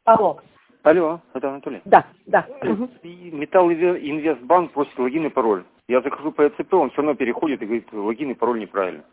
Алло. Алло, это Анатолий. Да, да. Металл Инвестбанк просит логин и пароль. Я захожу по ЭЦП, он все равно переходит и говорит, логин и пароль неправильно.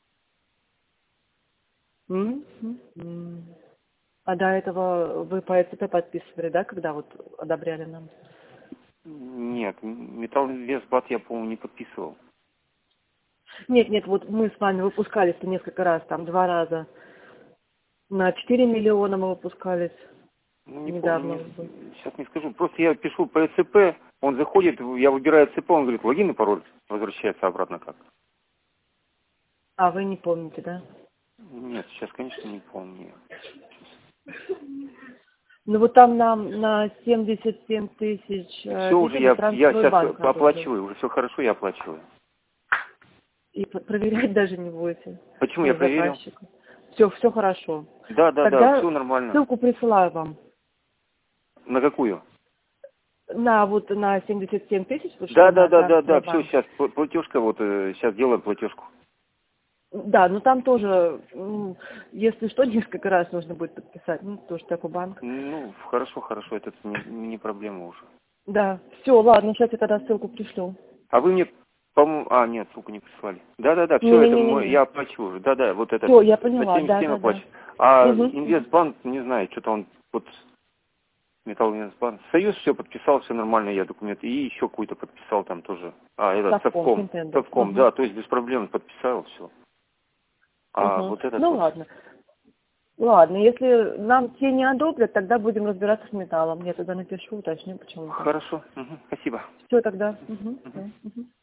А до этого вы по ЭЦП подписывали, да, когда вот одобряли нам? Нет, Металл Инвестбанк я, по-моему, не подписывал. Нет, вот мы с вами выпускались несколько раз, там 2 раза. На 4 миллиона мы выпускались. Ну, не Недавно. помню, сейчас не скажу. Просто я пишу по ЭЦП, он заходит, я выбираю ЭЦП, он говорит, логин и пароль. Возвращается обратно как. А вы не помните, да? Нет, сейчас, конечно, не помню. Ну вот там нам на 77 тысяч Все уже, видели, я сейчас Транстройбанк одобрил. оплачиваю, уже все хорошо, я оплачиваю. И проверять даже не будете. Почему я проверил? Все хорошо. Да, Тогда все нормально. ссылку присылаю вам. На какую? На 77 тысяч. Да, все, сейчас платежка, вот сейчас делаю платежку. Да, но там тоже, если что, несколько раз нужно будет подписать, тоже такой банк. Ну, хорошо, это не проблема уже. Да, все, ладно, сейчас я тогда ссылку пришлю. А вы мне, по-моему, нет, ссылку не прислали. Да, все, это я оплачу уже. Да, вот это. Все, я поняла, за 77 да. оплачу. А Инвестбанк, не знаю, что-то он, вот, Металл Инвестбанк. Союз все подписал, все нормально, я документы. И еще какой-то подписал там тоже. Совком, да, то есть без проблем подписал все. Вот это Ну ладно, если нам те не одобрят, тогда будем разбираться с металлом. Я туда напишу, уточню, почему. Хорошо, спасибо. Все тогда.